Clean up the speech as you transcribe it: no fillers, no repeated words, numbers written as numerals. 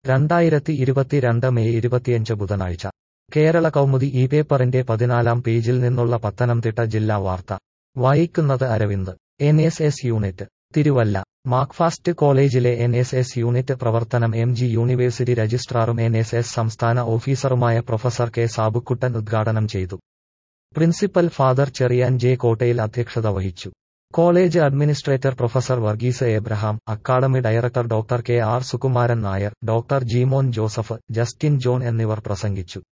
2022 May 25 ബുധനാഴ്ച കേരള കൗമുദി ഈ പേപ്പറിന്റെ 14-ാം പേജിൽ നിന്നുള്ള പത്തനംതിട്ട ജില്ലാ വാർത്ത വായിക്കുന്നത് അരവിന്ദ്. NSS unit Thiruvalla. മാക്ഫാസ്റ്റ് കോളേജിലെ NSS യൂണിറ്റ് പ്രവർത്തനം MG യൂണിവേഴ്സിറ്റി രജിസ്ട്രാറും NSS സംസ്ഥാന ഓഫീസറുമായ പ്രൊഫസർ കെ സാബുക്കുട്ടൻ ഉദ്ഘാടനം ചെയ്തു. പ്രിൻസിപ്പൽ ഫാദർ ചെറിയാൻ ജെ കോട്ടയിൽ അധ്യക്ഷത വഹിച്ചു. College administrator professor Varghese Abraham, academy director doctor KR Sukumaran Nair, doctor Jeemon Joseph, Justin John എന്നിവർ പ്രസംഗിച്ചു.